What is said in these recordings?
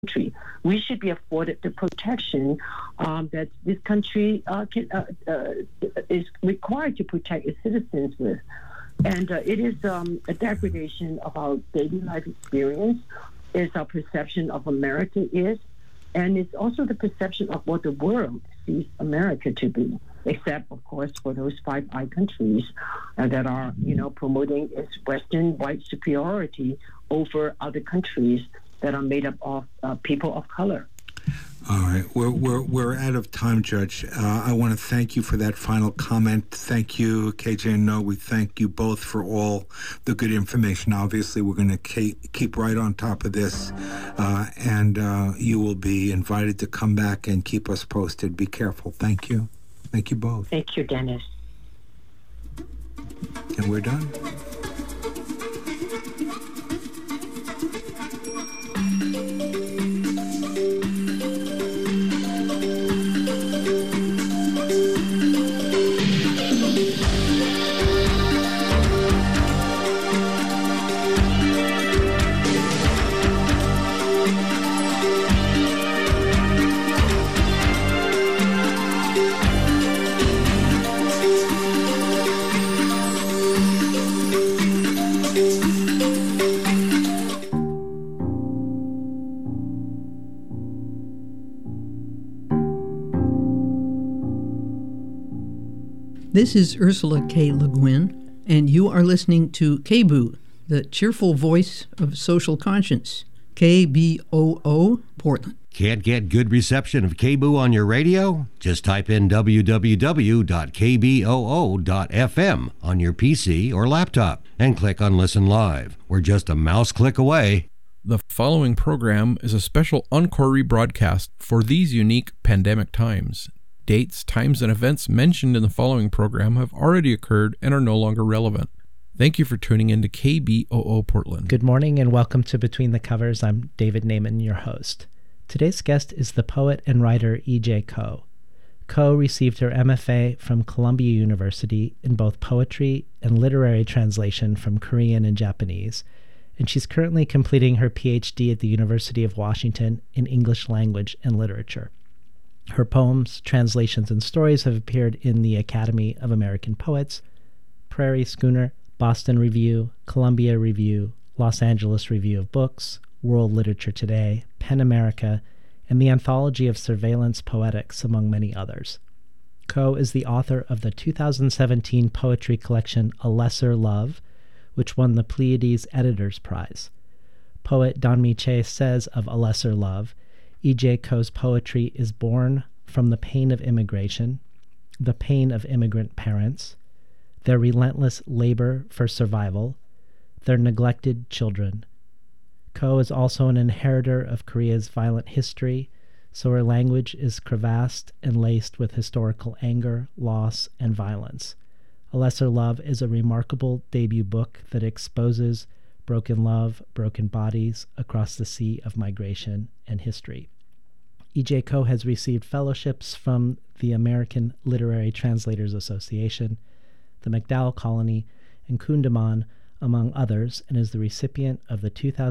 country. We should be afforded the protection that this country is required to protect its citizens with. And it is a degradation of our daily life experience, is our perception of America is, and it's also the perception of what the world sees America to be, except, of course, for those Five Eyes countries that are, promoting its Western white superiority over other countries that are made up of people of color. All right, we're out of time, Judge. I want to thank you for that final comment. Thank you, KJ and No. We thank you both for all the good information. Obviously, we're going to keep right on top of this, and you will be invited to come back and keep us posted. Be careful. Thank you. Thank you both. Thank you, Dennis. And we're done. This is Ursula K. Le Guin, and you are listening to KBOO, the cheerful voice of social conscience. KBOO, Portland. Can't get good reception of KBOO on your radio? Just type in www.kboo.fm on your PC or laptop and click on Listen Live. We're just a mouse click away. The following program is a special encore rebroadcast for these unique pandemic times. Dates, times, and events mentioned in the following program have already occurred and are no longer relevant. Thank you for tuning in to KBOO Portland. Good morning and welcome to Between the Covers. I'm David Naiman, your host. Today's guest is the poet and writer E.J. Koh. Koh received her MFA from Columbia University in both poetry and literary translation from Korean and Japanese, and she's currently completing her PhD at the University of Washington in English language and literature. Her poems, translations, and stories have appeared in the Academy of American Poets, Prairie Schooner, Boston Review, Columbia Review, Los Angeles Review of Books, World Literature Today, PEN America, and the Anthology of Surveillance Poetics, among many others. Koh is the author of the 2017 poetry collection A Lesser Love, which won the Pleiades Editors Prize. Poet Danmi Che says of A Lesser Love, E.J. Koh's poetry is born from the pain of immigration, the pain of immigrant parents, their relentless labor for survival, their neglected children. Koh is also an inheritor of Korea's violent history, so her language is crevassed and laced with historical anger, loss, and violence. A Lesser Love is a remarkable debut book that exposes broken love, broken bodies across the sea of migration and history. E.J. Koh has received fellowships from the American Literary Translators Association, the MacDowell Colony, and Kundiman, among others, and is the recipient of the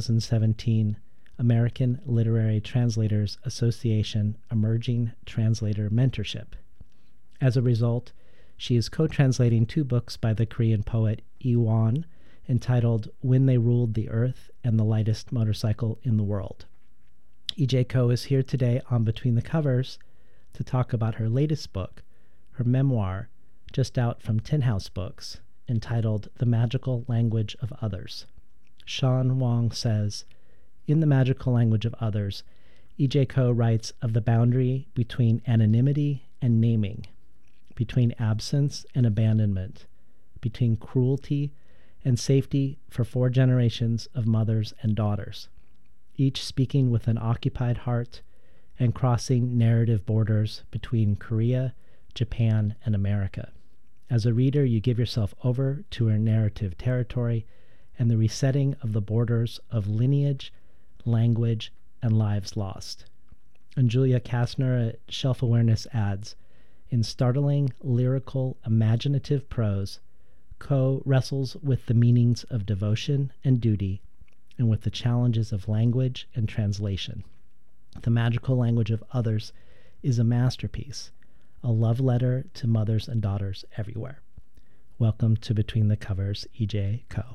2017 American Literary Translators Association Emerging Translator Mentorship. As a result, she is co-translating two books by the Korean poet Lee Won, entitled When They Ruled the Earth and the Lightest Motorcycle in the World. E.J. Koh is here today on Between the Covers to talk about her latest book, her memoir, just out from Tin House Books, entitled The Magical Language of Others. Sean Wong says, in The Magical Language of Others, E.J. Koh writes of the boundary between anonymity and naming, between absence and abandonment, between cruelty and safety for 4 generations of mothers and daughters, each speaking with an occupied heart and crossing narrative borders between Korea, Japan, and America. As a reader, you give yourself over to her narrative territory and the resetting of the borders of lineage, language, and lives lost. And Julia Kastner at Shelf Awareness adds, in startling, lyrical, imaginative prose, Koh wrestles with the meanings of devotion and duty, and with the challenges of language and translation. The Magical Language of Others is a masterpiece, a love letter to mothers and daughters everywhere. Welcome to Between the Covers, E.J. Koh.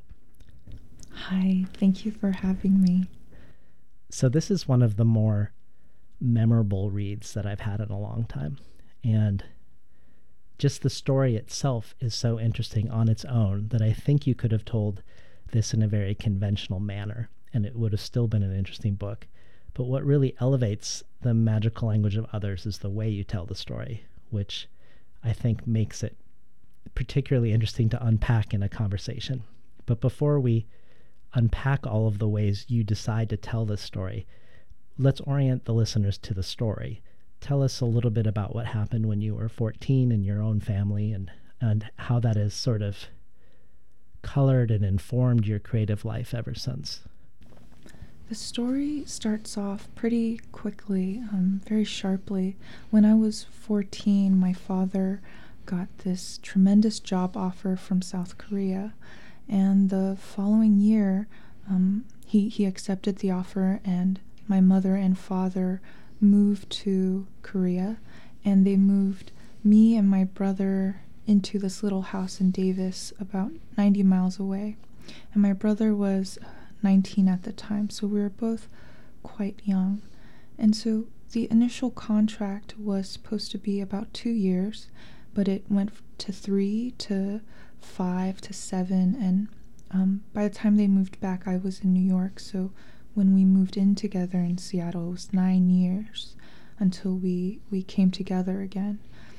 Hi, thank you for having me. So this is one of the more memorable reads that I've had in a long time. And just the story itself is so interesting on its own that I think you could have told this in a very conventional manner, and it would have still been an interesting book. But what really elevates The Magical Language of Others is the way you tell the story, which I think makes it particularly interesting to unpack in a conversation. But before we unpack all of the ways you decide to tell this story, let's orient the listeners to the story. Tell us a little bit about what happened when you were 14 in your own family, and how that has sort of colored and informed your creative life ever since. The story starts off pretty quickly, very sharply. When I was 14, my father got this tremendous job offer from South Korea, and the following year he accepted the offer, and my mother and father moved to Korea, and they moved me and my brother into this little house in Davis about 90 miles away, and my brother was 19 at the time, so we were both quite young. And so the initial contract was supposed to be about 2 years, but it went to 3 to 5 to 7, and by the time they moved back, I was in New York, so when we moved in together in Seattle, it was 9 years until we came together again.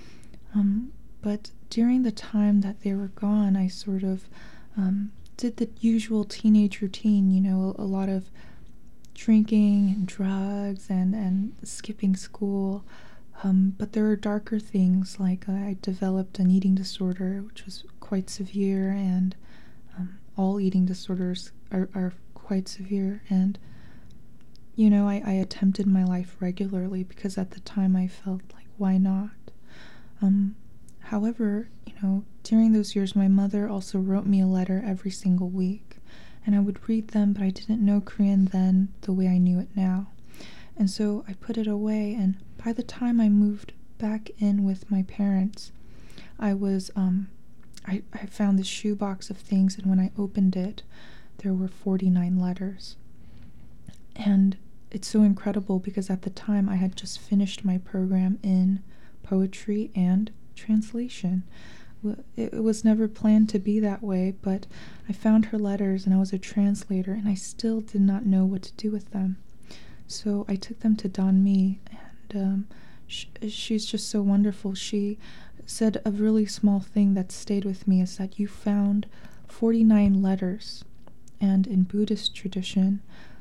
But during the time that they were gone, I sort of did the usual teenage routine, you know, a lot of drinking and drugs and skipping school. But there were darker things, like I developed an eating disorder, which was quite severe, and all eating disorders are quite severe. And, you know, I attempted my life regularly because at the time I felt like, why not? However, you know, during those years, my mother also wrote me a letter every single week, and I would read them, but I didn't know Korean then the way I knew it now. And so I put it away, and by the time I moved back in with my parents, I was, I found this shoebox of things, and when I opened it, there were 49 letters. And it's so incredible because at the time I had just finished my program in poetry and translation. It was never planned to be that way, but I found her letters and I was a translator, and I still did not know what to do with them. So I took them to Danmi, and she's just so wonderful. She said a really small thing that stayed with me is that you found 49 letters, and in Buddhist tradition,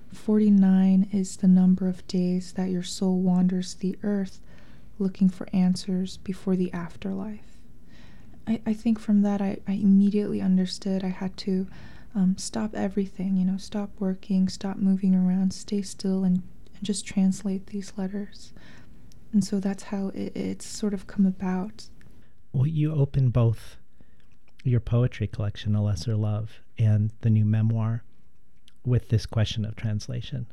49 is the number of days that your soul wanders the earth looking for answers before the afterlife. I think from that I immediately understood I had to stop everything, you know, stop working, stop moving around, stay still, and just translate these letters. And so that's how it's sort of come about. Well, you open both your poetry collection, A Lesser Love, and the new memoir with this question of translation.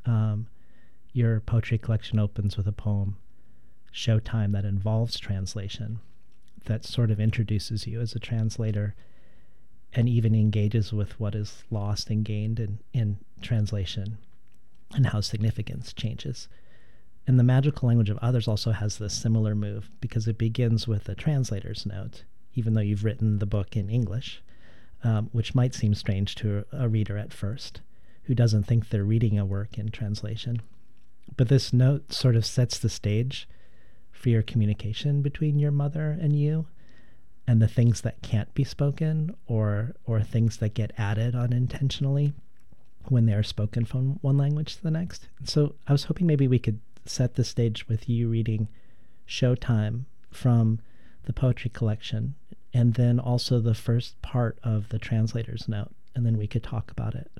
Your poetry collection opens with a poem, Showtime, that involves translation, that sort of introduces you as a translator and even engages with what is lost and gained in translation and how significance changes. And The Magical Language of Others also has this similar move because it begins with a translator's note, even though you've written the book in English, which might seem strange to a reader at first who doesn't think they're reading a work in translation. But this note sort of sets the stage for your communication between your mother and you, and the things that can't be spoken or things that get added unintentionally when they are spoken from one language to the next. So I was hoping maybe we could set the stage with you reading Showtime from the poetry collection, and then also the first part of the translator's note, and then we could talk about it.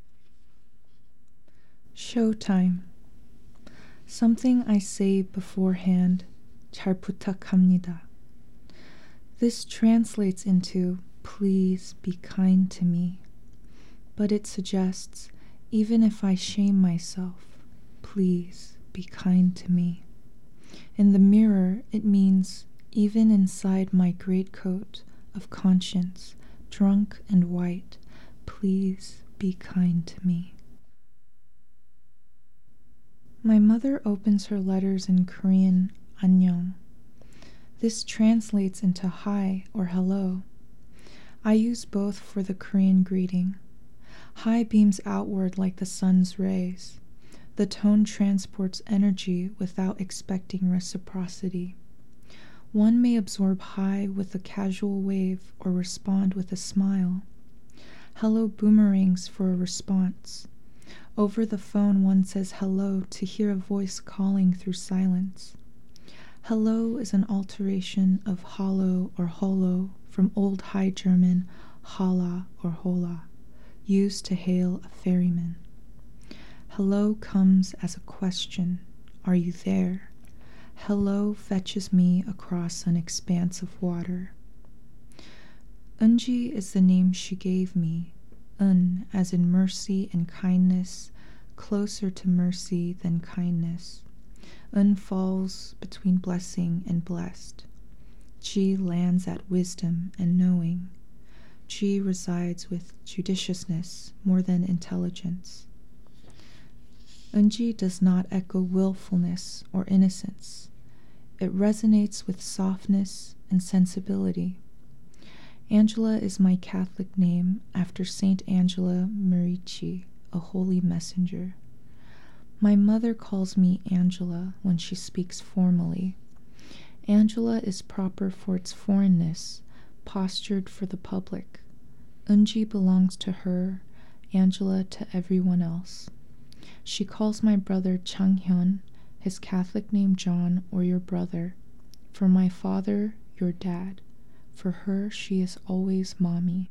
Showtime. Something I say beforehand, 잘 부탁합니다. This translates into, please be kind to me. But it suggests, even if I shame myself, please be kind to me. In the mirror, it means even inside my greatcoat of conscience, drunk and white, please be kind to me. My mother opens her letters in Korean, 안녕. This translates into hi or hello. I use both for the Korean greeting. Hi beams outward like the sun's rays. The tone transports energy without expecting reciprocity. One may absorb hi with a casual wave or respond with a smile. Hello boomerangs for a response. Over the phone one says hello to hear a voice calling through silence. Hello is an alteration of hollow or holo from Old High German holla or hola, used to hail a ferryman. Hello comes as a question. Are you there? Hello fetches me across an expanse of water. Unji is the name she gave me. As in mercy and kindness, closer to mercy than kindness. Falls between blessing and blessed. Ji lands at wisdom and knowing. Ji resides with judiciousness more than intelligence. Unji does not echo willfulness or innocence. It resonates with softness and sensibility. Angela is my Catholic name after Saint Angela Merici, a holy messenger. My mother calls me Angela when she speaks formally. Angela is proper for its foreignness, postured for the public. Unji belongs to her, Angela to everyone else. She calls my brother Changhyun, his Catholic name John, or your brother. For my father, your dad. For her, she is always mommy.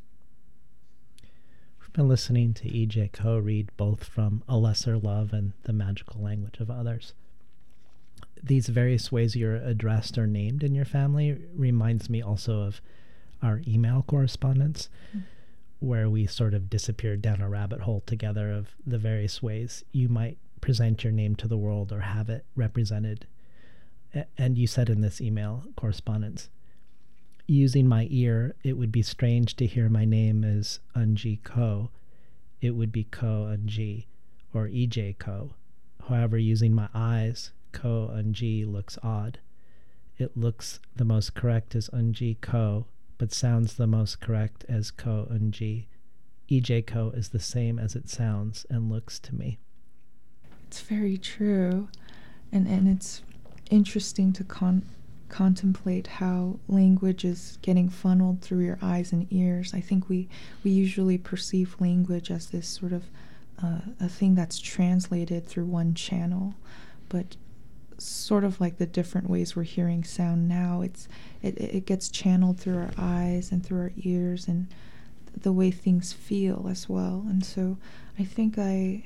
We've been listening to E.J. Koh read both from A Lesser Love and The Magical Language of Others. These various ways you're addressed or named in your family reminds me also of our email correspondence, where we sort of disappeared down a rabbit hole together of the various ways you might present your name to the world or have it represented. And you said in this email correspondence, using my ear, it would be strange to hear my name as Unji Koh. It would be Koh Unji or E.J. Koh. However, using my eyes, Koh Unji looks odd. It looks the most correct as Unji Koh, but sounds the most correct as Koh Unji. E.J. Koh is the same as it sounds and looks to me. It's very true. And it's interesting to contemplate how language is getting funneled through your eyes and ears. I think we usually perceive language as this sort of a thing that's translated through one channel, but sort of like the different ways we're hearing sound now, it gets channeled through our eyes and through our ears and the way things feel as well. And so I think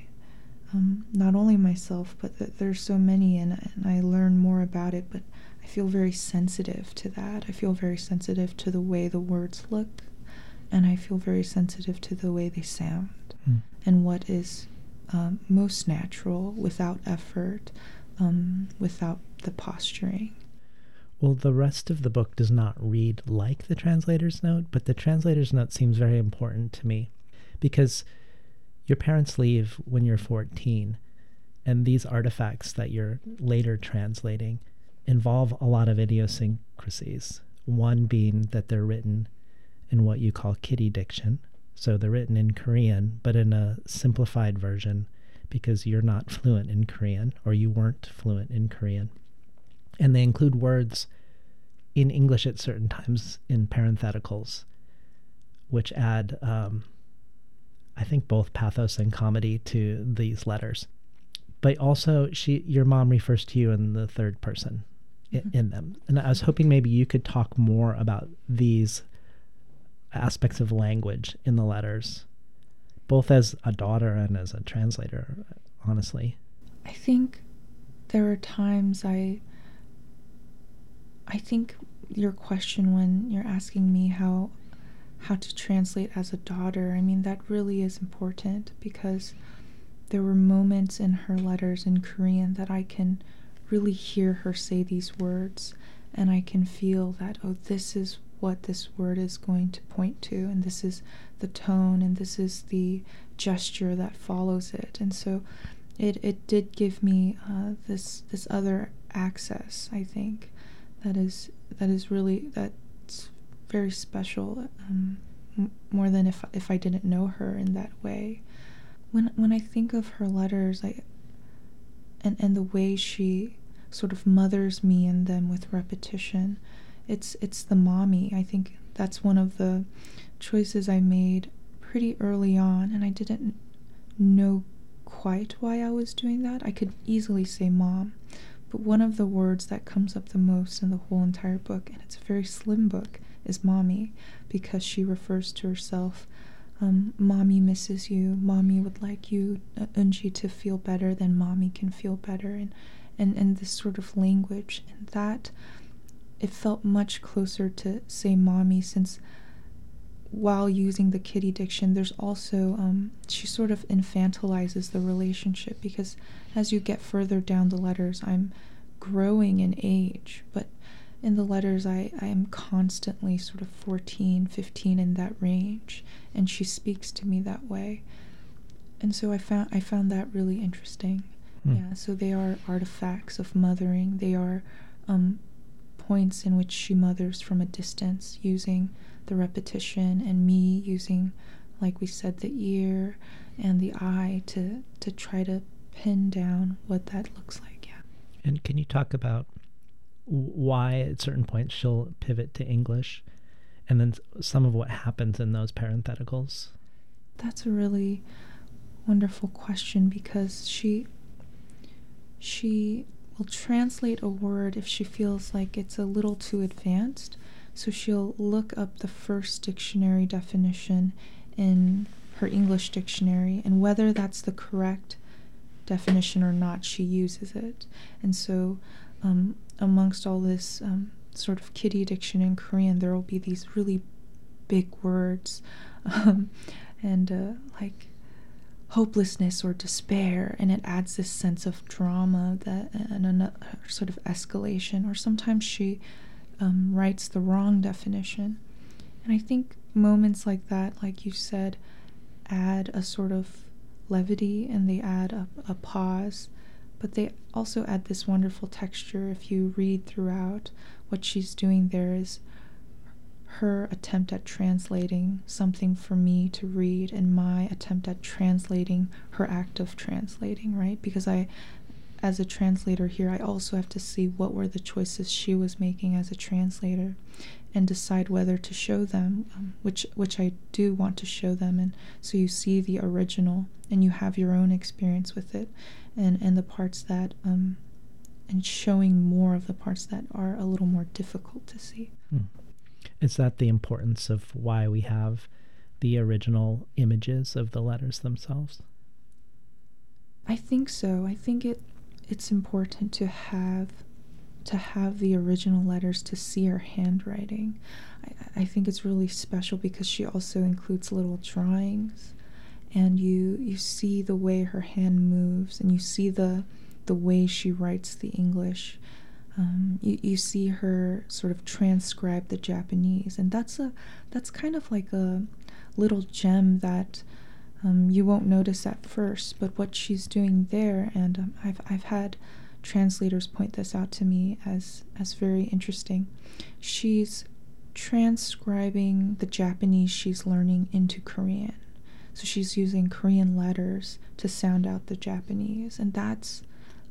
not only myself, but that there's so many, and I learn more about it, but I feel very sensitive to that. I feel very sensitive to the way the words look, and I feel very sensitive to the way they sound, and what is most natural, without effort, without the posturing. Well, the rest of the book does not read like the translator's note, but the translator's note seems very important to me because your parents leave when you're 14, and these artifacts that you're later translating involve a lot of idiosyncrasies. One being that they're written in what you call kiddie diction. So they're written in Korean, but in a simplified version because you're not fluent in Korean, or you weren't fluent in Korean. And they include words in English at certain times in parentheticals, which add, I think, both pathos and comedy to these letters. But also, your mom refers to you in the third person in them. And I was hoping maybe you could talk more about these aspects of language in the letters, both as a daughter and as a translator, honestly. I think there are times I think your question when you're asking me how to translate as a daughter, I mean, that really is important because there were moments in her letters in Korean that I can really hear her say these words, and I can feel that, oh, this is what this word is going to point to, and this is the tone, and this is the gesture that follows it. And so it did give me this other access, I think, that is really, that's very special, more than if I didn't know her in that way. When I think of her letters, and the way she sort of mothers me in them with repetition, it's the mommy. I think that's one of the choices I made pretty early on, and I didn't know quite why I was doing that. I could easily say mom, but one of the words that comes up the most in the whole entire book, and it's a very slim book, is mommy, because she refers to herself, mommy misses you, mommy would like you, Eunji, to feel better than mommy can feel better, and this sort of language, and that it felt much closer to say mommy, since while using the kitty diction, there's also she sort of infantilizes the relationship, because as you get further down the letters, I'm growing in age, but in the letters I am constantly sort of 14, 15, in that range, and she speaks to me that way. And so I found that really interesting. Yeah, so they are artifacts of mothering. They are points in which she mothers from a distance, using the repetition, and me using, like we said, the ear and the eye to try to pin down what that looks like. Yeah. And can you talk about why at certain points she'll pivot to English, and then some of what happens in those parentheticals? That's a really wonderful question, because she will translate a word if she feels like it's a little too advanced. So she'll look up the first dictionary definition in her English dictionary, and whether that's the correct definition or not, she uses it. And so amongst all this sort of kitty diction in Korean, there will be these really big words, and like hopelessness or despair, and it adds this sense of drama that and a sort of escalation. Or sometimes she writes the wrong definition, and I think moments like that, like you said, add a sort of levity, and they add a pause, but they also add this wonderful texture. If you read throughout, what she's doing there is her attempt at translating something for me to read, and my attempt at translating her act of translating, right? Because I, as a translator here, I also have to see what were the choices she was making as a translator, and decide whether to show them, which I do want to show them. And so you see the original, and you have your own experience with it, and the parts that and showing more of the parts that are a little more difficult to see. Is that the importance of why we have the original images of the letters themselves? I think so. I think it's important to have the original letters, to see her handwriting. I think it's really special because she also includes little drawings, and you see the way her hand moves, and you see the way she writes the English. You see her sort of transcribe the Japanese, and that's kind of like a little gem that you won't notice at first, but what she's doing there, and I've had translators point this out to me as very interesting. She's transcribing the Japanese she's learning into Korean, so she's using Korean letters to sound out the Japanese, and that's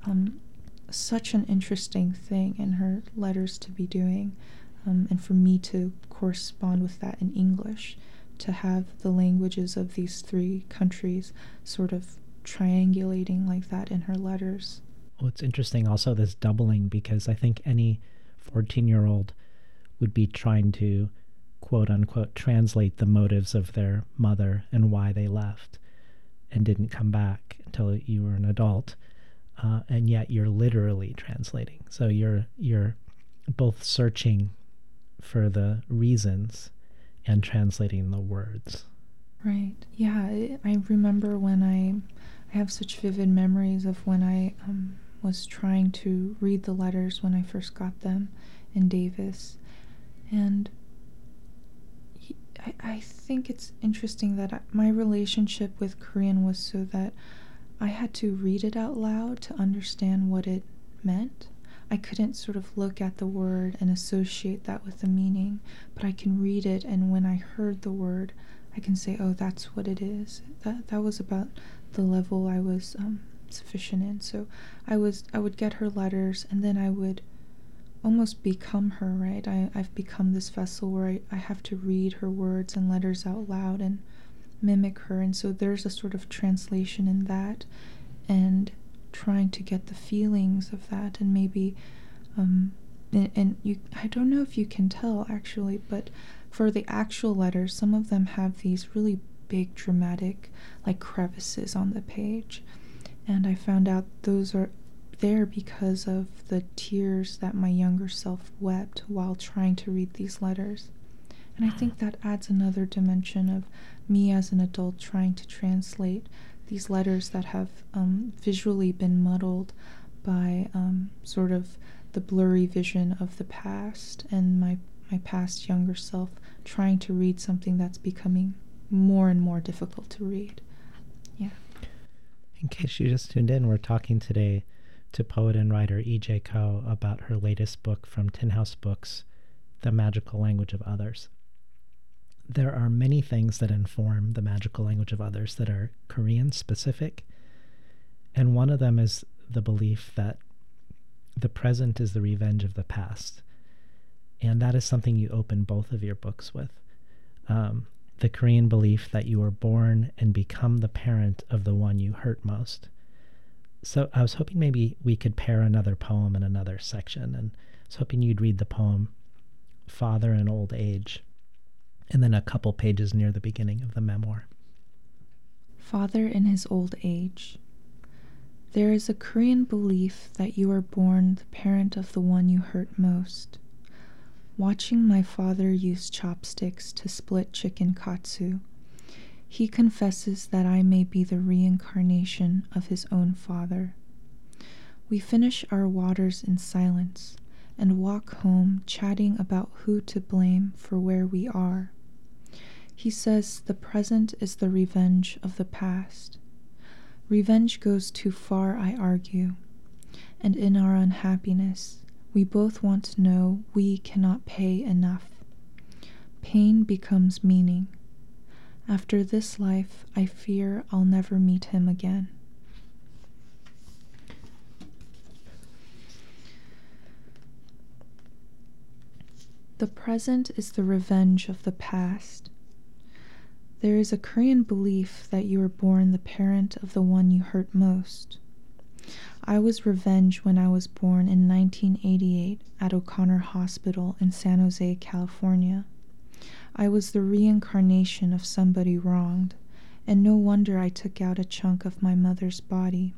such an interesting thing in her letters to be doing, and for me to correspond with that in English, to have the languages of these three countries sort of triangulating like that in her letters. Well, it's interesting also, this doubling, because I think any 14-year-old would be trying to quote-unquote translate the motives of their mother and why they left and didn't come back until you were an adult. And yet you're literally translating. So you're both searching for the reasons and translating the words. Right. Yeah, I remember when I I have such vivid memories of when I was trying to read the letters when I first got them in Davis. And I think it's interesting that my relationship with Korean was so that I had to read it out loud to understand what it meant. I couldn't sort of look at the word and associate that with the meaning, but I can read it, and when I heard the word, I can say, oh, that's what it is. That was about the level I was sufficient in. So I would get her letters, and then I would almost become her, right? I've become this vessel where I have to read her words and letters out loud and mimic her, and so there's a sort of translation in that, and trying to get the feelings of that, and maybe and you, I don't know if you can tell actually, but for the actual letters, some of them have these really big dramatic like crevices on the page, and I found out those are there because of the tears that my younger self wept while trying to read these letters. And I think that adds another dimension of me as an adult trying to translate these letters that have visually been muddled by sort of the blurry vision of the past, and my past younger self trying to read something that's becoming more and more difficult to read. Yeah. In case you just tuned in, we're talking today to poet and writer E.J. Koh about her latest book from Tin House Books, The Magical Language of Others. There are many things that inform the magical language of others that are Korean specific, and one of them is the belief that the present is the revenge of the past, and that is something you open both of your books with. The Korean belief that you were born and become the parent of the one you hurt most. So I was hoping maybe we could pair another poem in another section, and I was hoping you'd read the poem Father in Old Age, and then a couple pages near the beginning of the memoir. Father in his old age. There is a Korean belief that you are born the parent of the one you hurt most. Watching my father use chopsticks to split chicken katsu, he confesses that I may be the reincarnation of his own father. We finish our waters in silence and walk home chatting about who to blame for where we are. He says the present is the revenge of the past. Revenge goes too far, I argue, and in our unhappiness, we both want to know we cannot pay enough. Pain becomes meaning. After this life, I fear I'll never meet him again. The present is the revenge of the past. There is a Korean belief that you were born the parent of the one you hurt most. I was revenged when I was born in 1988 at O'Connor Hospital in San Jose, California. I was the reincarnation of somebody wronged, and no wonder I took out a chunk of my mother's body.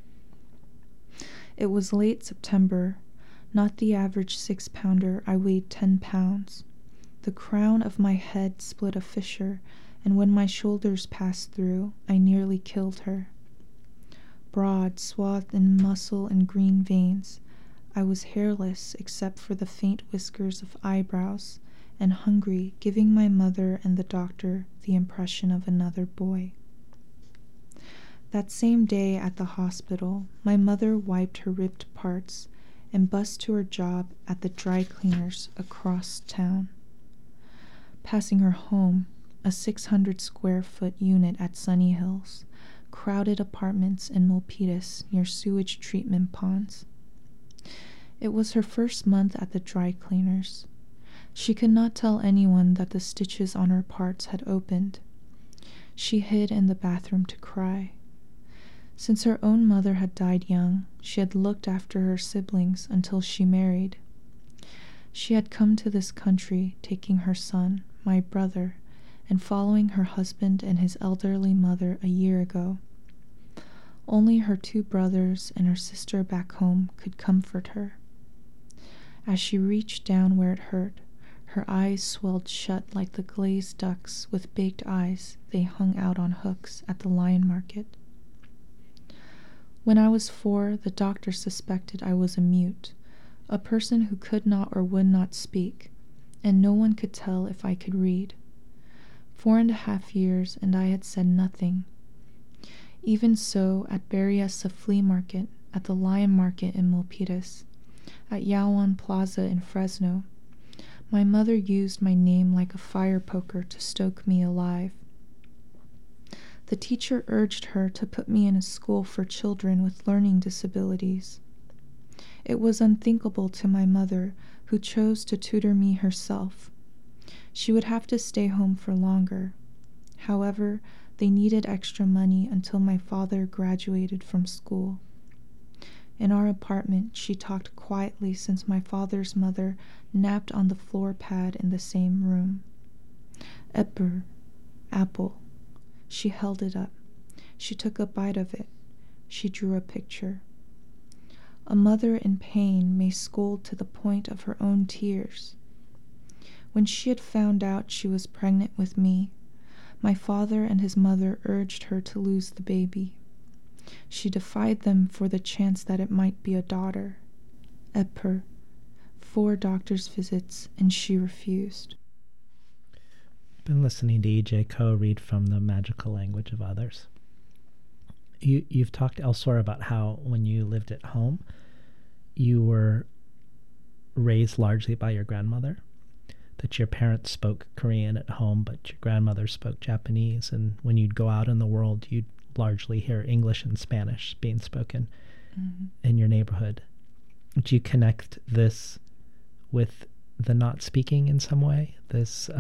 It was late September. Not the average 6-pounder, I weighed 10 pounds. The crown of my head split a fissure, and when my shoulders passed through, I nearly killed her. Broad, swathed in muscle and green veins, I was hairless except for the faint whiskers of eyebrows, and hungry, giving my mother and the doctor the impression of another boy. That same day at the hospital, my mother wiped her ripped parts and bussed to her job at the dry cleaners across town. Passing her home, a 600-square-foot unit at Sunny Hills, crowded apartments in Milpitas near sewage treatment ponds. It was her first month at the dry cleaners. She could not tell anyone that the stitches on her parts had opened. She hid in the bathroom to cry. Since her own mother had died young, she had looked after her siblings until she married. She had come to this country, taking her son, my brother, and following her husband and his elderly mother a year ago. Only her 2 brothers and her sister back home could comfort her. As she reached down where it hurt, her eyes swelled shut like the glazed ducks with baked eyes they hung out on hooks at the lion market. When I was 4, the doctor suspected I was a mute, a person who could not or would not speak, and no one could tell if I could read. 4.5 years, and I had said nothing. Even so, at Berryessa Flea Market, at the Lion Market in Milpitas, at Yawan Plaza in Fresno, my mother used my name like a fire poker to stoke me alive. The teacher urged her to put me in a school for children with learning disabilities. It was unthinkable to my mother, who chose to tutor me herself. She would have to stay home for longer. However, they needed extra money until my father graduated from school. In our apartment, she talked quietly since my father's mother napped on the floor pad in the same room. Epper, apple. She held it up. She took a bite of it. She drew a picture. A mother in pain may scold to the point of her own tears. When she had found out she was pregnant with me, my father and his mother urged her to lose the baby. She defied them for the chance that it might be a daughter. Epper, 4 doctor's visits, and she refused. Been listening to E.J. Koh read from The Magical Language of Others. You've talked elsewhere about how when you lived at home, you were raised largely by your grandmother, that your parents spoke Korean at home, but your grandmother spoke Japanese, and when you'd go out in the world, you'd largely hear English and Spanish being spoken in your neighborhood. Do you connect this with the not speaking in some way? This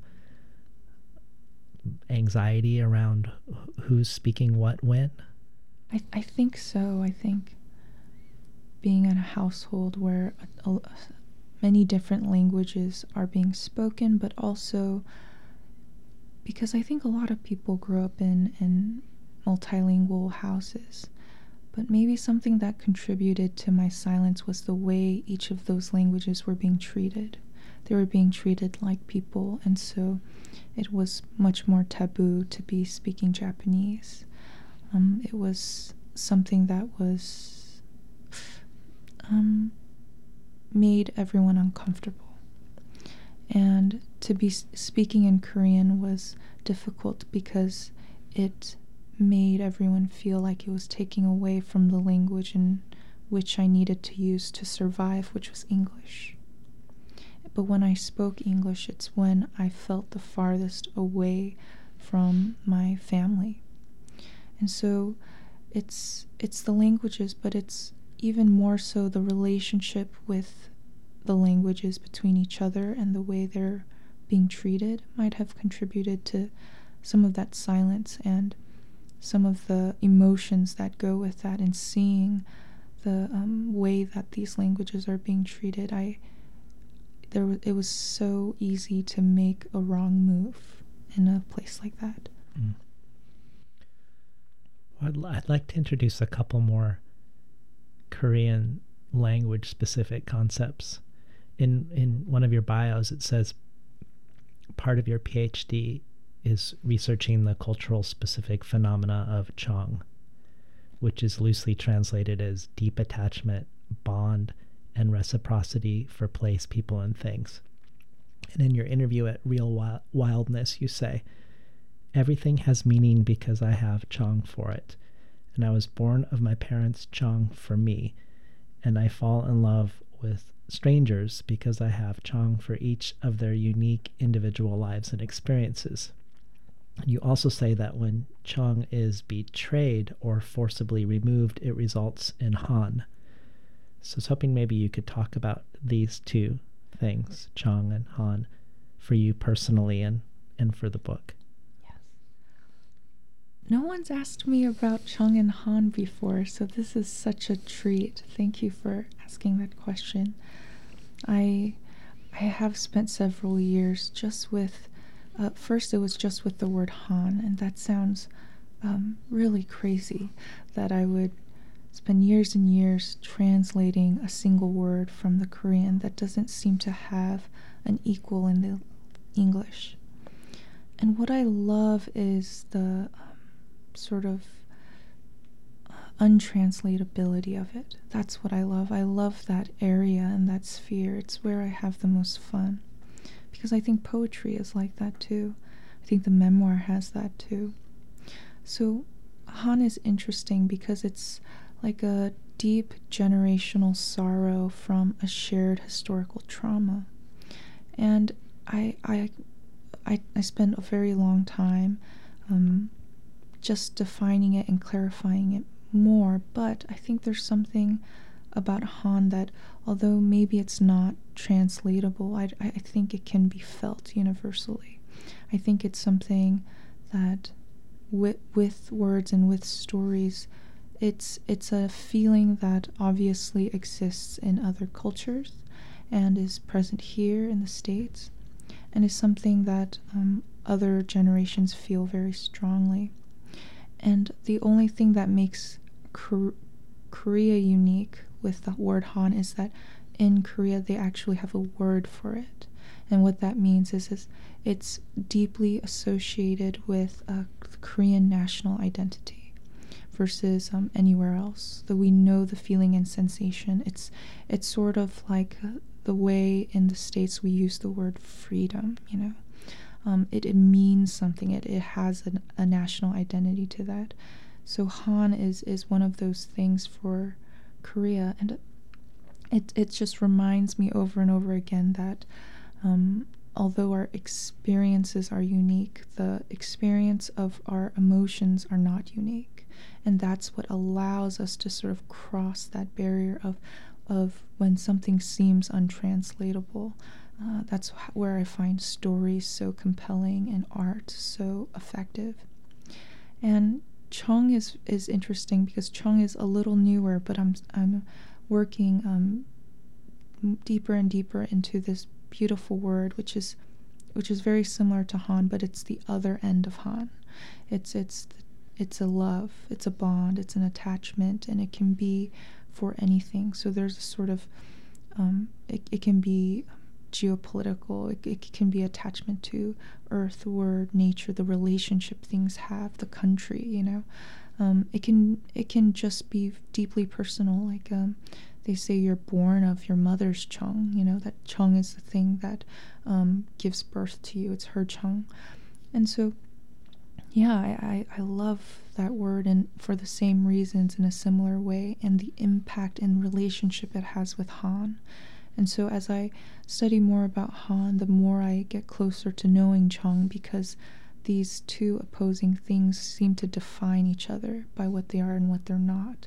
anxiety around who's speaking what when? I think so. I think being in a household where many different languages are being spoken, but also because I think a lot of people grow up in multilingual houses, but maybe something that contributed to my silence was the way each of those languages were being treated. They were being treated like people, and so it was much more taboo to be speaking Japanese. It was something that was made everyone uncomfortable. And to be speaking in Korean was difficult because it made everyone feel like it was taking away from the language in which I needed to use to survive, which was English. But when I spoke English, it's when I felt the farthest away from my family. And so it's the languages, but it's even more so the relationship with the languages between each other and the way they're being treated might have contributed to some of that silence and some of the emotions that go with that, and seeing the way that these languages are being treated. It was so easy to make a wrong move in a place like that. I'd like to introduce a couple more Korean language specific concepts. In one of your bios, it says part of your PhD is researching the cultural specific phenomena of Chong, which is loosely translated as deep attachment, bond, and reciprocity for place, people, and things. And in your interview at Real Wildness, you say, "Everything has meaning because I have Chong for it, and I was born of my parents' Chong for me, and I fall in love with strangers because I have Chong for each of their unique individual lives and experiences." You also say that when Chong is betrayed or forcibly removed, it results in Han. So I was hoping maybe you could talk about these two things, Chong and Han, for you personally and for the book. Yes. No one's asked me about Chong and Han before, so this is such a treat. Thank you for asking that question. I have spent several years just with, first it was just with the word Han, and that sounds really crazy that I would spend years and years translating a single word from the Korean that doesn't seem to have an equal in the English. And what I love is the sort of untranslatability of it. That's what I love. I love that area and that sphere. It's where I have the most fun. Because I think poetry is like that too. I think the memoir has that too. So Han is interesting because it's like a deep generational sorrow from a shared historical trauma. And I spent a very long time just defining it and clarifying it more, but I think there's something about Han that, although maybe it's not translatable, I think it can be felt universally. I think it's something that with words and with stories, it's a feeling that obviously exists in other cultures and is present here in the States, and is something that other generations feel very strongly. And the only thing that makes Korea unique with the word Han is that in Korea they actually have a word for it. And what that means is it's deeply associated with the Korean national identity versus anywhere else. That we know the feeling and sensation. It's sort of like the way in the States we use the word freedom, you know. It means something. It has a national identity to that. So Han is one of those things for Korea, and it just reminds me over and over again that although our experiences are unique, the experience of our emotions are not unique, and that's what allows us to sort of cross that barrier of when something seems untranslatable. That's where I find stories so compelling and art so effective. And Chung is interesting because Chung is a little newer, but I'm working deeper and deeper into this beautiful word, which is very similar to Han, but it's the other end of Han. It's a love, it's a bond, it's an attachment, and it can be for anything. So there's a sort of it can be geopolitical, it can be attachment to earth, word, nature, the relationship things have, the country, you know. It can just be deeply personal, like they say you're born of your mother's chung, you know, that chung is the thing that gives birth to you, it's her chung. And so yeah, I love that word, and for the same reasons in a similar way, and the impact and relationship it has with Han. And so as I study more about Han, the more I get closer to knowing Chung, because these two opposing things seem to define each other by what they are and what they're not.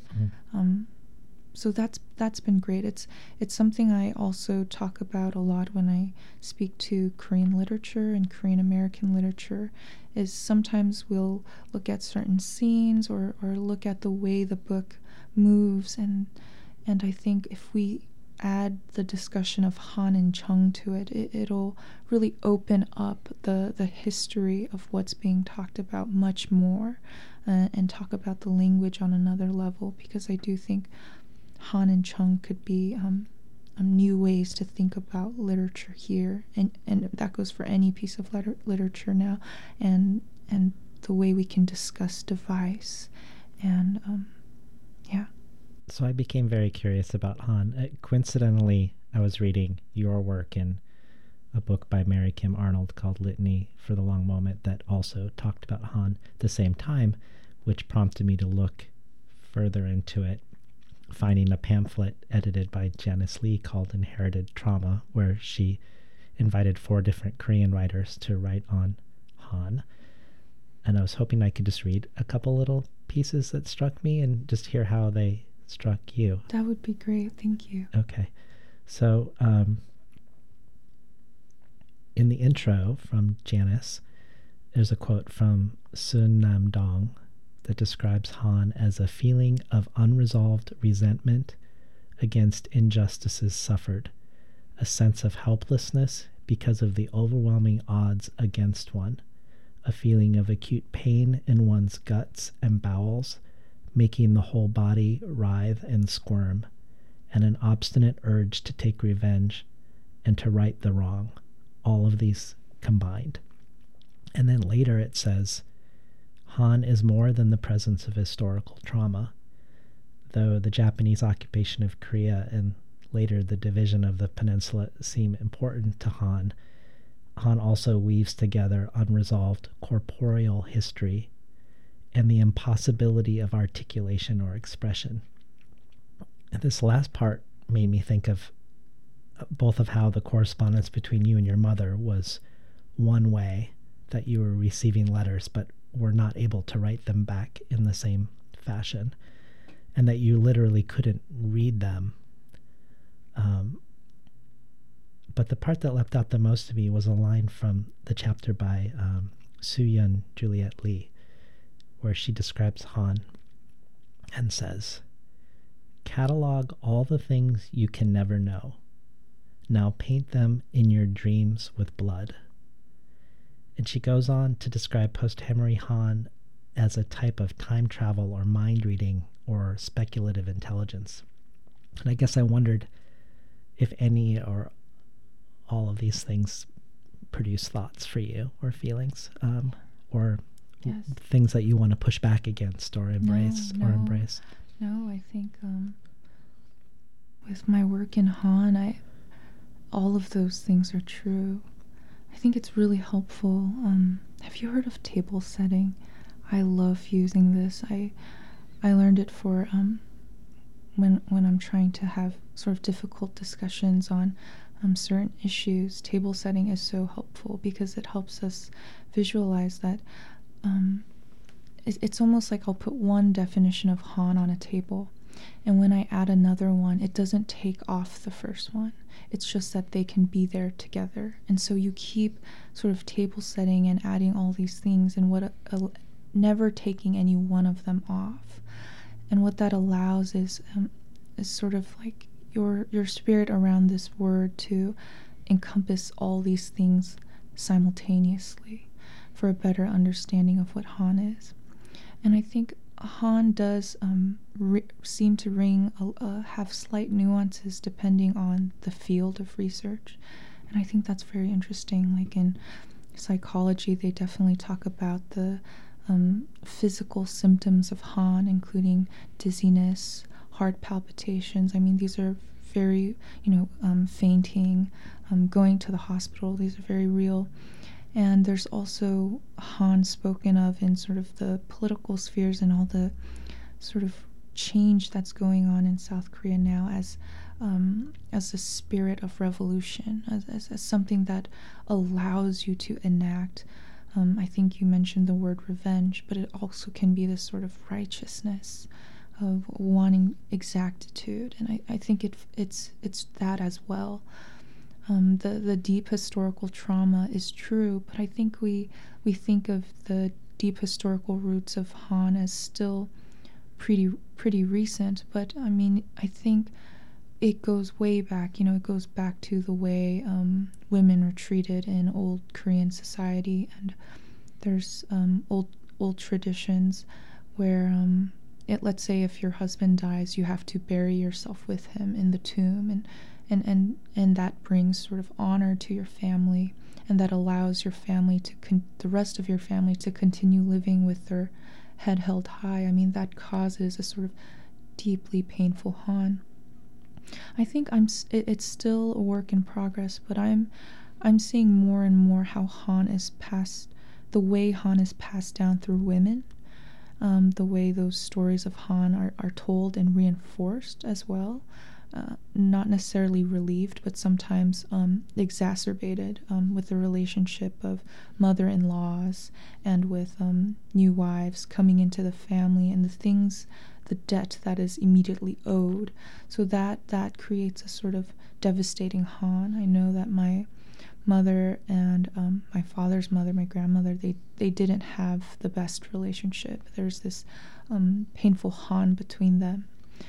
So that's been great. It's something I also talk about a lot when I speak to Korean literature and Korean American literature, is sometimes we'll look at certain scenes or look at the way the book moves, and I think if we add the discussion of Han and Chung to it, it'll really open up the history of what's being talked about much more, and talk about the language on another level, because I do think Han and Chung could be new ways to think about literature here, and that goes for any piece of literature now, and the way we can discuss device, and yeah. So I became very curious about Han. Coincidentally, I was reading your work in a book by Mary Kim Arnold called Litany for the Long Moment that also talked about Han at the same time, which prompted me to look further into it, finding a pamphlet edited by Janice Lee called Inherited Trauma, where she invited 4 different Korean writers to write on Han. And I was hoping I could just read a couple little pieces that struck me and just hear how they struck you. That would be great. Thank you. Okay. So in the intro from Janice, there's a quote from Sun Nam Dong that describes Han as a feeling of unresolved resentment against injustices suffered, a sense of helplessness because of the overwhelming odds against one, a feeling of acute pain in one's guts and bowels, making the whole body writhe and squirm, and an obstinate urge to take revenge and to right the wrong, all of these combined. And then later it says, Han is more than the presence of historical trauma. though the Japanese occupation of Korea and later the division of the peninsula seem important to Han, Han also weaves together unresolved corporeal history and the impossibility of articulation or expression. And this last part made me think of both of how the correspondence between you and your mother was one way, that you were receiving letters but were not able to write them back in the same fashion, and that you literally couldn't read them. But the part that leapt out the most to me was a line from the chapter by Soo-Yeon Juliet Lee, where she describes Han and says, "Catalog all the things you can never know. Now paint them in your dreams with blood." And she goes on to describe post-memory Han as a type of time travel or mind reading or speculative intelligence. And I guess I wondered if any or all of these things produce thoughts for you or feelings, or Yes. things that you want to push back against or embrace. No, I think with my work in Han, all of those things are true. I think it's really helpful. Have you heard of table setting? I love using this. I learned it for when I'm trying to have sort of difficult discussions on certain issues. Table setting is so helpful because it helps us visualize that. It's almost like I'll put one definition of Han on a table, and when I add another one, it doesn't take off the first one. It's just that they can be there together. And so you keep sort of table setting and adding all these things, and never taking any one of them off. And what that allows is sort of like your spirit around this word to encompass all these things simultaneously for a better understanding of what Han is. And I think Han does seem to have slight nuances depending on the field of research. And I think that's very interesting. Like in psychology, they definitely talk about the physical symptoms of Han, including dizziness, heart palpitations. I mean, these are very, fainting, going to the hospital. These are very real. And there's also Han spoken of in sort of the political spheres and all the sort of change that's going on in South Korea now as a spirit of revolution, as something that allows you to enact. I think you mentioned the word revenge, but it also can be this sort of righteousness of wanting exactitude, and I think it's that as well. The deep historical trauma is true, but I think we think of the deep historical roots of Han as still pretty recent. But I mean, I think it goes way back. It goes back to the way women were treated in old Korean society, and there's old traditions where let's say if your husband dies, you have to bury yourself with him in the tomb, and that brings sort of honor to your family, and that allows your family the rest of your family to continue living with their head held high. I mean, that causes a sort of deeply painful Han. I think it's still a work in progress, but I'm seeing more and more how the way Han is passed down through women, the way those stories of Han are told and reinforced as well. Not necessarily relieved, but sometimes exacerbated with the relationship of mother-in-laws and with new wives coming into the family, and the debt that is immediately owed. So that creates a sort of devastating Han. I know that my mother and my father's mother, my grandmother, they didn't have the best relationship. There's this painful Han between them.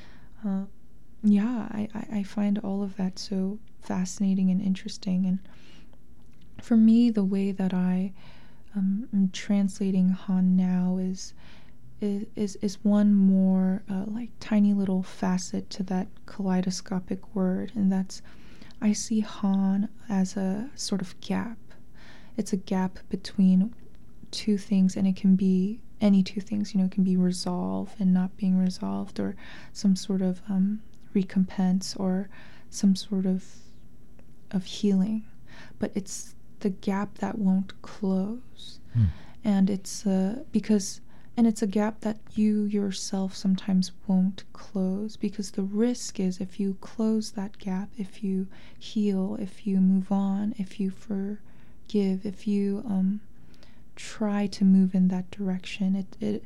I find all of that so fascinating and interesting. And for me, the way that I am translating Han now is one more like tiny little facet to that kaleidoscopic word, and that's I see Han as a sort of gap. It's a gap between two things, and it can be any two things. It can be resolve and not being resolved, or some sort of recompense, or some sort of healing. But it's the gap that won't close. And it's it's a gap that you yourself sometimes won't close, because the risk is, if you close that gap, if you heal, if you move on, if you forgive, if you try to move in that direction,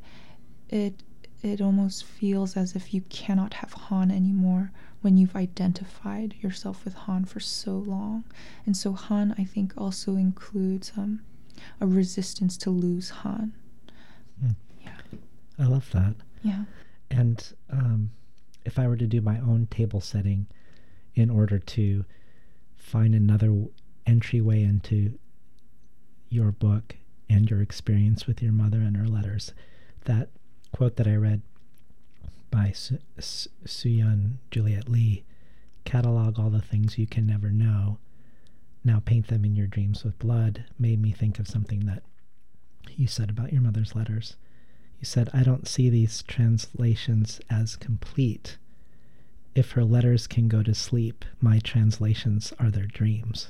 it almost feels as if you cannot have Han anymore when you've identified yourself with Han for so long. And so Han, I think, also includes a resistance to lose Han. Yeah. I love that. Yeah. And if I were to do my own table setting in order to find another entryway into your book and your experience with your mother and her letters, that quote that I read by Soo-Yeon Juliet Lee, catalog all the things you can never know, now paint them in your dreams with blood, made me think of something that you said about your mother's letters. You said, I don't see these translations as complete. If her letters can go to sleep, my translations are their dreams.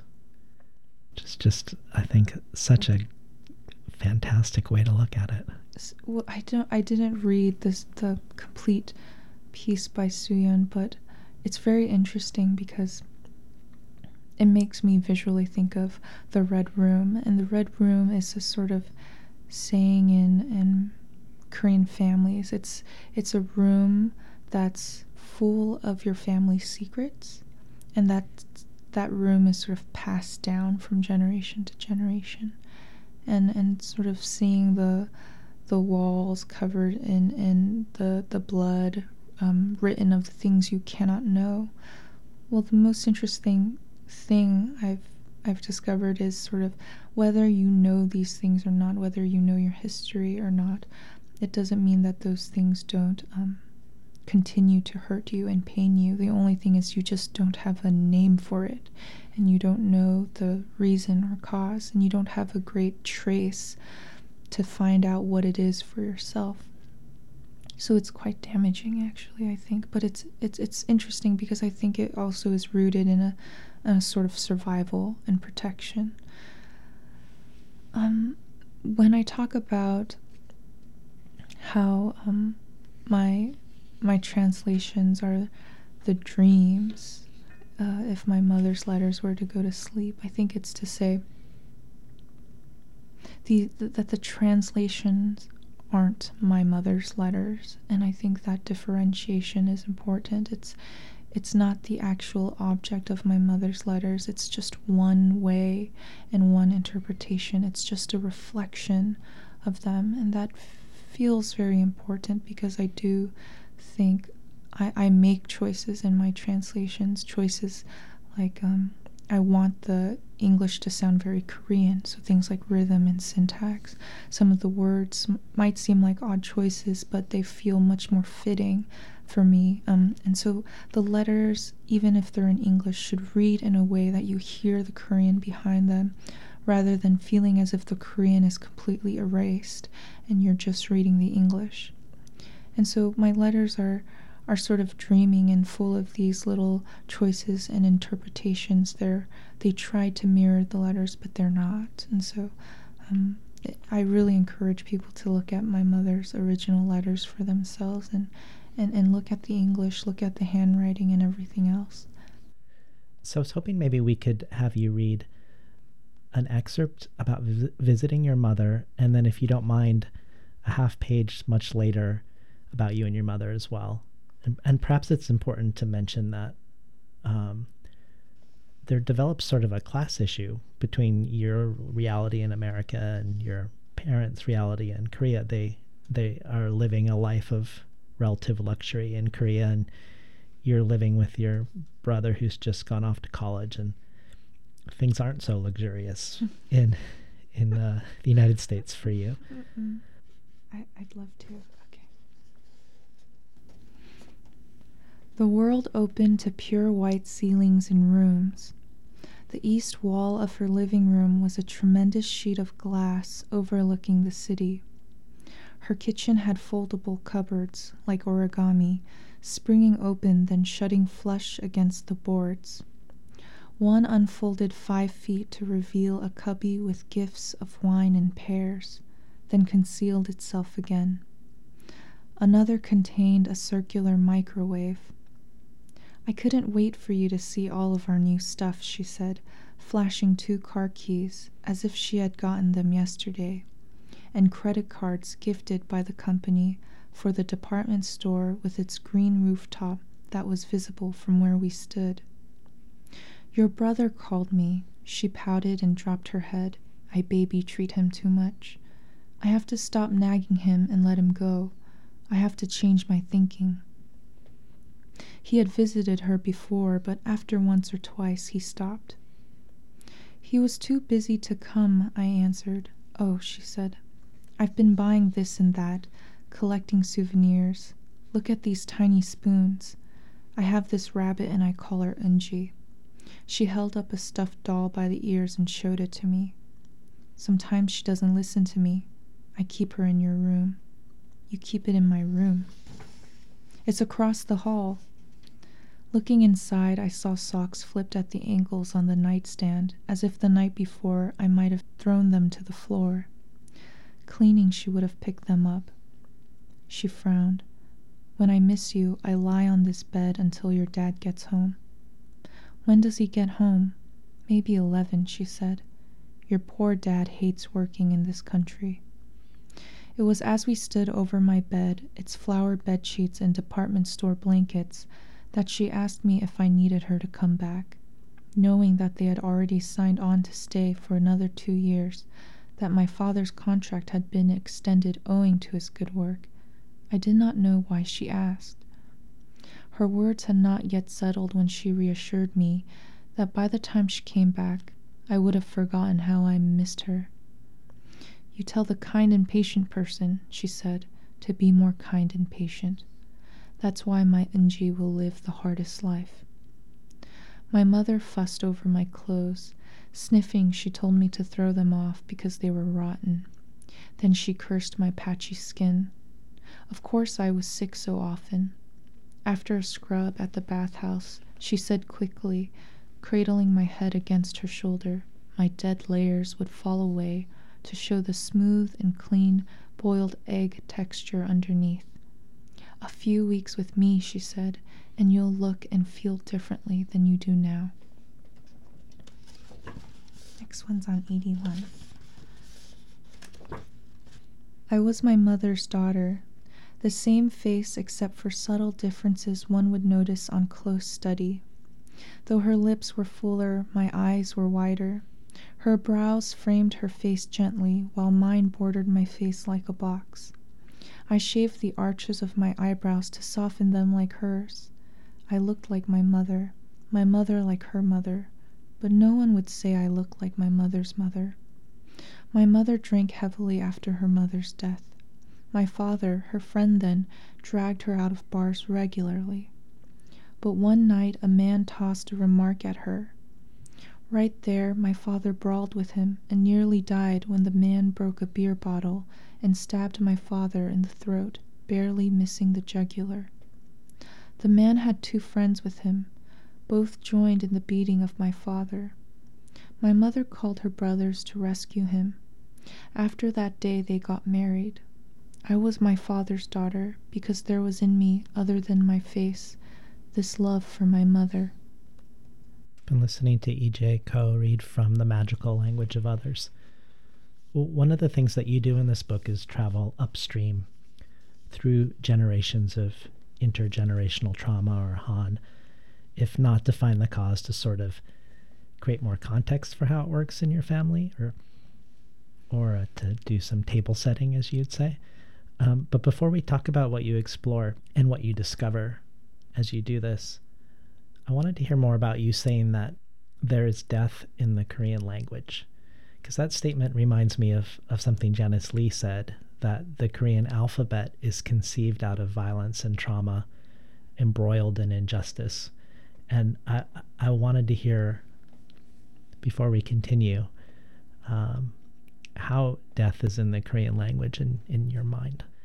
Just I think, such a fantastic way to look at it. Well, I didn't read the complete piece by Soo-Yeon, but it's very interesting because it makes me visually think of the Red Room, and the Red Room is a sort of saying in Korean families. It's a room that's full of your family's secrets, and that room is sort of passed down from generation to generation, and sort of seeing the walls covered in the blood written of the things you cannot know. Well, the most interesting thing I've discovered is sort of, whether you know these things or not, whether you know your history or not, it doesn't mean that those things don't continue to hurt you and pain you. The only thing is, you just don't have a name for it, and you don't know the reason or cause, and you don't have a great trace to find out what it is for yourself. So it's quite damaging, actually, I think. But it's interesting because I think it also is rooted in a sort of survival and protection. When I talk about how my translations are the dreams, if my mother's letters were to go to sleep, I think it's to say that the translations aren't my mother's letters, and I think that differentiation is important. It's not the actual object of my mother's letters. It's just one way and one interpretation. It's just a reflection of them, and that feels very important, because I do think I make choices in my translations, choices like I want the English to sound very Korean, so things like rhythm and syntax. Some of the words might seem like odd choices, but they feel much more fitting for me. And so the letters, even if they're in English, should read in a way that you hear the Korean behind them, rather than feeling as if the Korean is completely erased and you're just reading the English. And so my letters are sort of dreaming and full of these little choices and interpretations. They try to mirror the letters, but they're not. And so I really encourage people to look at my mother's original letters for themselves, and look at the English, look at the handwriting and everything else. So I was hoping maybe we could have you read an excerpt about visiting your mother, and then, if you don't mind, a half page much later about you and your mother as well. And perhaps it's important to mention that there develops sort of a class issue between your reality in America and your parents' reality in Korea. They are living a life of relative luxury in Korea, and you're living with your brother who's just gone off to college, and things aren't so luxurious in the United States for you. I'd love to. Okay. The world opened to pure white ceilings and rooms. The east wall of her living room was a tremendous sheet of glass overlooking the city. Her kitchen had foldable cupboards, like origami, springing open then shutting flush against the boards. One unfolded 5 feet to reveal a cubby with gifts of wine and pears, then concealed itself again. Another contained a circular microwave. "I couldn't wait for you to see all of our new stuff," she said, flashing 2 car keys as if she had gotten them yesterday, and credit cards gifted by the company for the department store with its green rooftop that was visible from where we stood. "Your brother called me." She pouted and dropped her head. "I baby treat him too much. I have to stop nagging him and let him go. I have to change my thinking." He had visited her before, but after once or twice he stopped. "He was too busy to come," I answered. "Oh," she said, "I've been buying this and that, collecting souvenirs. Look at these tiny spoons. I have this rabbit and I call her Unji." She held up a stuffed doll by the ears and showed it to me. "Sometimes she doesn't listen to me. I keep her in your room." "You keep it in my room?" "It's across the hall." Looking inside, I saw socks flipped at the ankles on the nightstand, as if the night before I might have thrown them to the floor. Cleaning, she would have picked them up. She frowned. "When I miss you, I lie on this bed until your dad gets home." "When does he get home?" "Maybe 11, she said. "Your poor dad hates working in this country." It was as we stood over my bed, its flowered bedsheets and department store blankets, that she asked me if I needed her to come back. Knowing that they had already signed on to stay for another 2 years, that my father's contract had been extended owing to his good work, I did not know why she asked. Her words had not yet settled when she reassured me that by the time she came back, I would have forgotten how I missed her. "You tell the kind and patient person," she said, "to be more kind and patient. That's why my Unji will live the hardest life." My mother fussed over my clothes. Sniffing, she told me to throw them off because they were rotten. Then she cursed my patchy skin. Of course I was sick so often. After a scrub at the bathhouse, she said quickly, cradling my head against her shoulder, my dead layers would fall away to show the smooth and clean boiled egg texture underneath. "A few weeks with me," she said, "and you'll look and feel differently than you do now." Next one's on 81. I was my mother's daughter. The same face except for subtle differences one would notice on close study. Though her lips were fuller, my eyes were wider. Her brows framed her face gently, while mine bordered my face like a box. I shaved the arches of my eyebrows to soften them like hers. I looked like my mother like her mother, but no one would say I looked like my mother's mother. My mother drank heavily after her mother's death. My father, her friend then, dragged her out of bars regularly. But one night a man tossed a remark at her. Right there, my father brawled with him and nearly died when the man broke a beer bottle and stabbed my father in the throat, barely missing the jugular. The man had 2 friends with him. Both joined in the beating of my father. My mother called her brothers to rescue him. After that day they got married. I was my father's daughter because there was in me, other than my face, this love for my mother. Been listening to E.J. Koh read from The Magical Language of Others. One of the things that you do in this book is travel upstream through generations of intergenerational trauma, or Han, if not to find the cause, to sort of create more context for how it works in your family, or to do some table setting, as you'd say. But before we talk about what you explore and what you discover as you do this, I wanted to hear more about you saying that there is death in the Korean language, because that statement reminds me of something Janice Lee said, that the Korean alphabet is conceived out of violence and trauma, embroiled in injustice. And I wanted to hear, before we continue, how death is in the Korean language in your mind.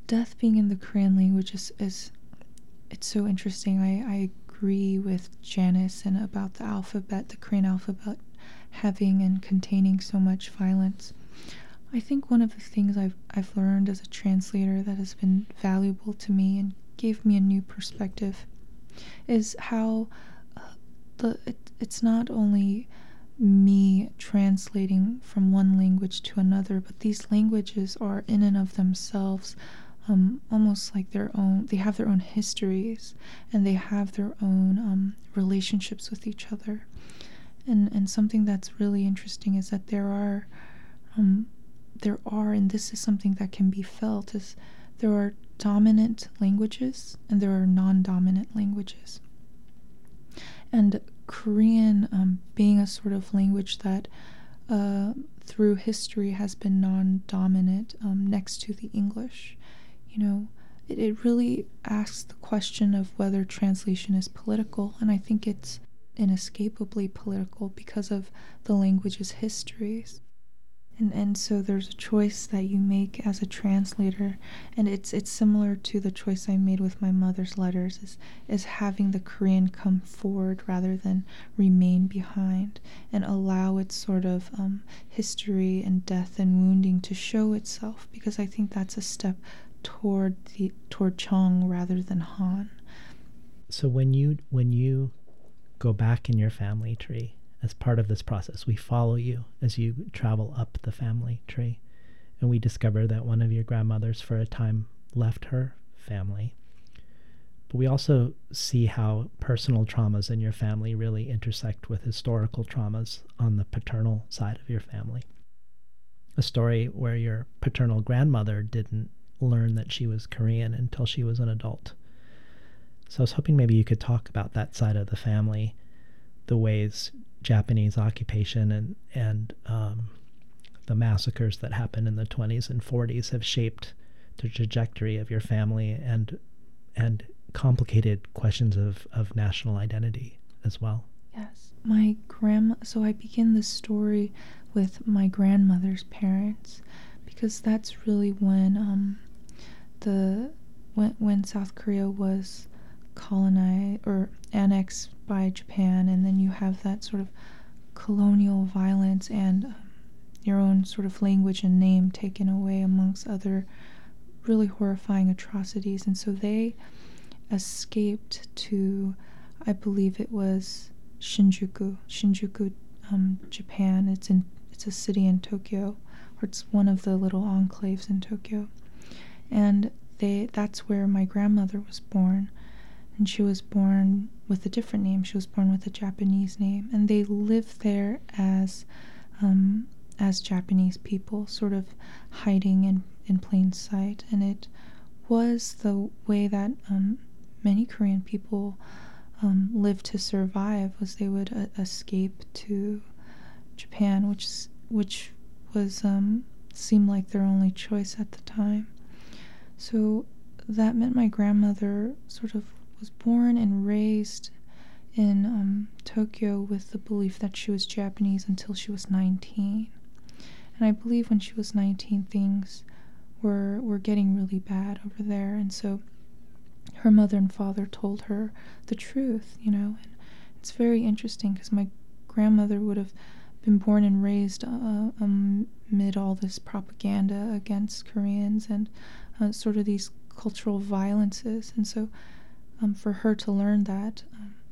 death being in the Korean language is it's so interesting. I agree with Janice and about the alphabet, the Korean alphabet having and containing so much violence. I think one of the things I've learned as a translator that has been valuable to me and gave me a new perspective is how it's not only me translating from one language to another, but these languages are in and of themselves almost like their own. They have their own histories, and they have their own relationships with each other. And something that's really interesting is that there are, and this is something that can be felt, is there are dominant languages and there are non-dominant languages. And Korean, being a sort of language that through history has been non-dominant next to the English, it really asks the question of whether translation is political, and I think it's inescapably political because of the language's histories. And so there's a choice that you make as a translator, and it's similar to the choice I made with my mother's letters, is having the Korean come forward rather than remain behind and allow its sort of history and death and wounding to show itself, because I think that's a step toward Cheong rather than Han. So when you go back in your family tree, as part of this process, we follow you as you travel up the family tree, and we discover that one of your grandmothers for a time left her family. But we also see how personal traumas in your family really intersect with historical traumas on the paternal side of your family. A story where your paternal grandmother didn't learn that she was Korean until she was an adult. So I was hoping maybe you could talk about that side of the family, the ways Japanese occupation and the massacres that happened in the 20s and 40s have shaped the trajectory of your family and complicated questions of national identity as well. Yes. So I begin the story with my grandmother's parents, because that's really when when South Korea was colonized or annexed by Japan, and then you have that sort of colonial violence and your own sort of language and name taken away, amongst other really horrifying atrocities. And so they escaped to, I believe it was Shinjuku, Japan. It's a city in Tokyo, or it's one of the little enclaves in Tokyo, and that's where my grandmother was born. And she was born with a different name. She was born with a Japanese name, and they lived there as Japanese people, sort of hiding in plain sight. And it was the way that many Korean people lived to survive, was they would escape to Japan, which was seemed like their only choice at the time. So that meant my grandmother sort of was born and raised in Tokyo with the belief that she was Japanese until she was 19. And I believe when she was 19, things were getting really bad over there. And so her mother and father told her the truth, And it's very interesting because my grandmother would have been born and raised amid all this propaganda against Koreans and sort of these cultural violences. And so for her to learn that,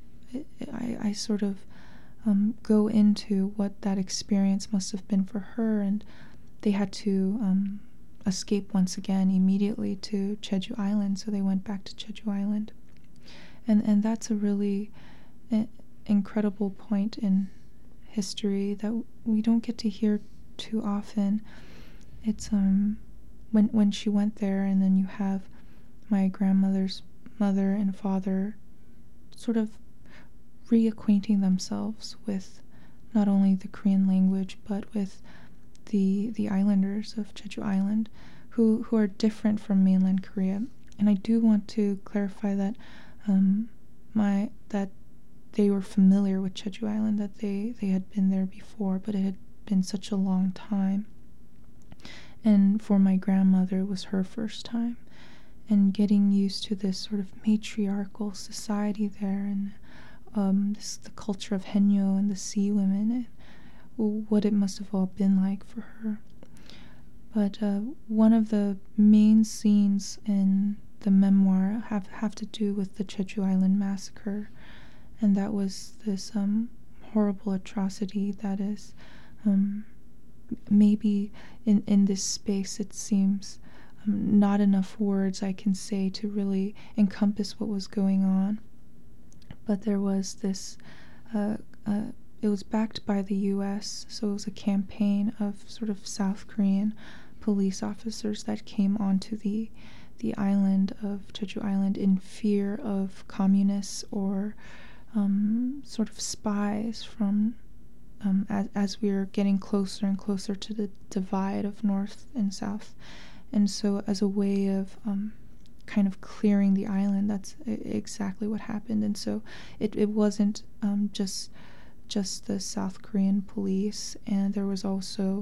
I sort of go into what that experience must have been for her, and they had to escape once again immediately to Jeju Island, so they went back to Jeju Island. And that's a really incredible point in history that we don't get to hear too often. It's when she went there, and then you have my grandmother's mother and father sort of reacquainting themselves with not only the Korean language but with the islanders of Jeju Island who are different from mainland Korea. And I do want to clarify that that they were familiar with Jeju Island, that they had been there before, but it had been such a long time. And for my grandmother, it was her first time. and getting used to this sort of matriarchal society there, and the culture of Haenyeo and the sea women, what it must have all been like for her. But one of the main scenes in the memoir have to do with the Jeju Island massacre, and that was this horrible atrocity that is maybe in this space it seems not enough words I can say to really encompass what was going on. But there was this, it was backed by the U.S., so it was a campaign of sort of South Korean police officers that came onto the island of Jeju Island in fear of communists or sort of spies from, as we were getting closer and closer to the divide of North and South. And so as a way of kind of clearing the island, that's exactly what happened. And so it wasn't just the South Korean police, and there were also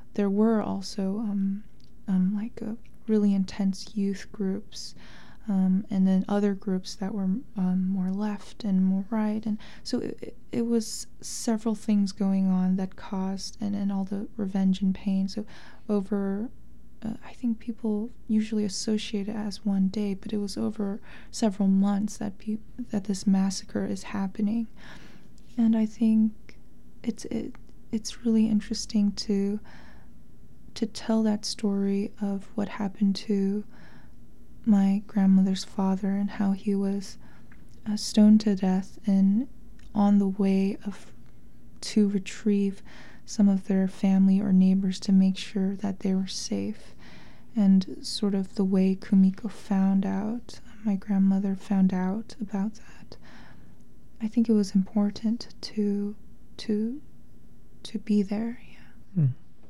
like really intense youth groups, and then other groups that were more left and more right, and so it was several things going on that caused and all the revenge and pain. So over I think people usually associate it as one day, but it was over several months that this massacre is happening. And I think it's really interesting to tell that story of what happened to my grandmother's father and how he was stoned to death and on the way to retrieve some of their family or neighbors to make sure that they were safe, and sort of the way Kumiko my grandmother found out about that. I think it was important to be there. Yeah.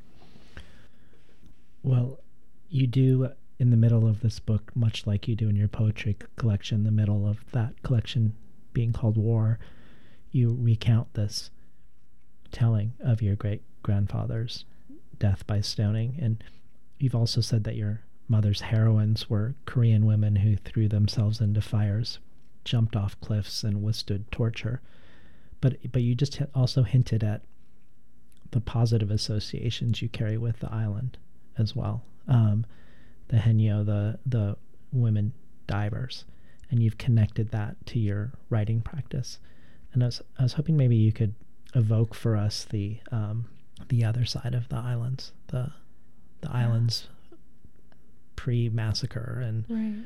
Well, you do in the middle of this book, much like you do in your poetry collection, the middle of that collection being called War, you recount this telling of your great-grandfather's death by stoning. And you've also said that your mother's heroines were Korean women who threw themselves into fires, jumped off cliffs, and withstood torture. But you just also hinted at the positive associations you carry with the island as well. The Haenyeo, the women divers, and you've connected that to your writing practice. And I was hoping maybe you could evoke for us the other side of the islands, the islands pre-massacre and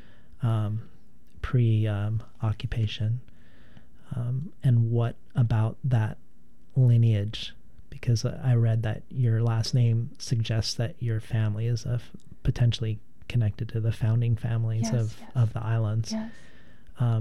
pre-occupation, and what about that lineage? Because I read that your last name suggests that your family is potentially connected to the founding families of the islands. Yes.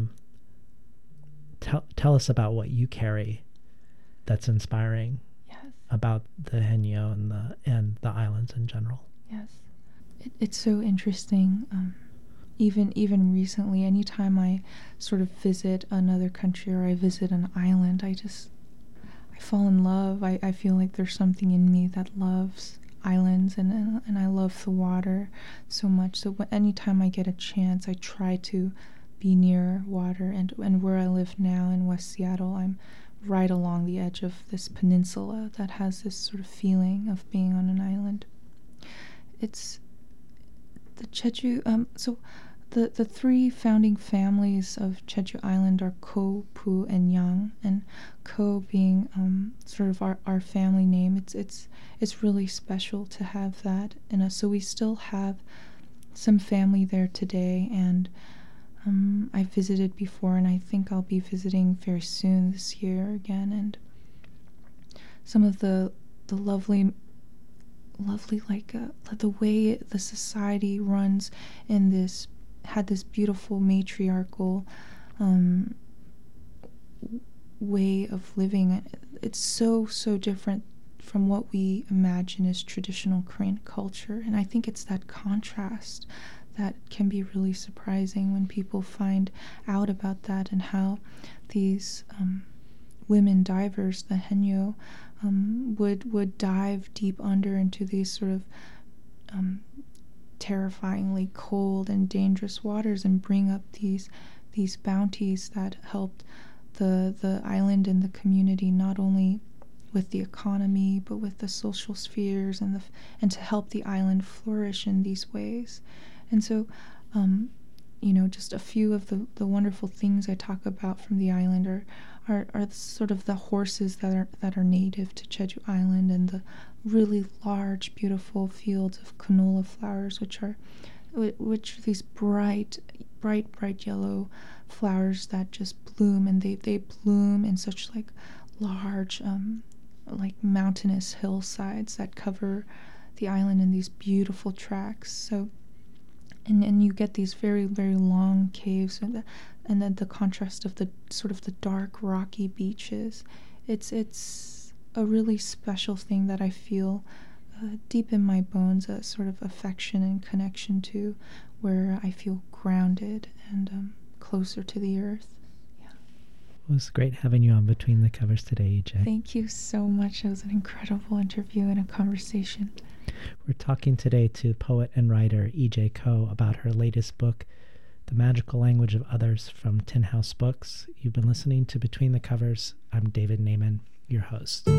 Tell us about what you carry that's inspiring about the Haenyeo and the islands in general. Yes. It's so interesting. Even recently, anytime I sort of visit another country or I visit an island, I fall in love. I feel like there's something in me that loves islands, and I love the water so much. So anytime I get a chance, I try to be near water. And where I live now in West Seattle, I'm right along the edge of this peninsula that has this sort of feeling of being on an island. It's the Jeju. So the three founding families of Jeju Island are Ko, Pu, and Yang. And Ko being sort of our family name. It's really special to have that in us. So we still have some family there today, and I visited before, and I think I'll be visiting very soon this year again. And some of the lovely like the way the society runs had this beautiful matriarchal way of living. It's so different from what we imagine as traditional Korean culture, and I think it's that contrast that can be really surprising when people find out about that, and how these women divers, the Haenyeo, would dive deep under into these sort of terrifyingly cold and dangerous waters and bring up these bounties that helped the island and the community, not only with the economy but with the social spheres and to help the island flourish in these ways. And so just a few of the wonderful things I talk about from the island are sort of the horses that are native to Jeju Island, and the really large, beautiful fields of canola flowers, which are these bright yellow flowers that just bloom, and they bloom in such like large like mountainous hillsides that cover the island in these beautiful tracks. So and you get these very, very long caves, and then the contrast of the sort of the dark rocky beaches. It's a really special thing that I feel deep in my bones, a sort of affection and connection to, where I feel grounded and closer to the earth. Yeah. It was great having you on Between the Covers today, EJ. Thank you so much. It was an incredible interview and a conversation. We're talking today to poet and writer EJ Koh about her latest book, The Magical Language of Others, from Tin House Books. You've been listening to Between the Covers. I'm David Naiman, your host.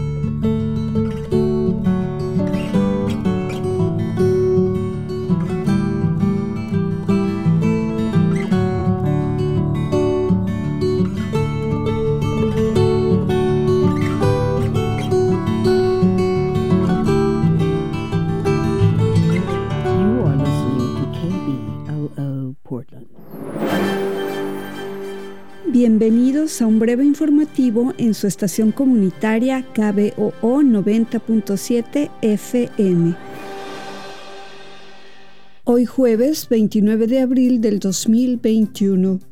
Bienvenidos a un breve informativo en su estación comunitaria KBOO 90.7 FM. Hoy jueves 29 de abril del 2021.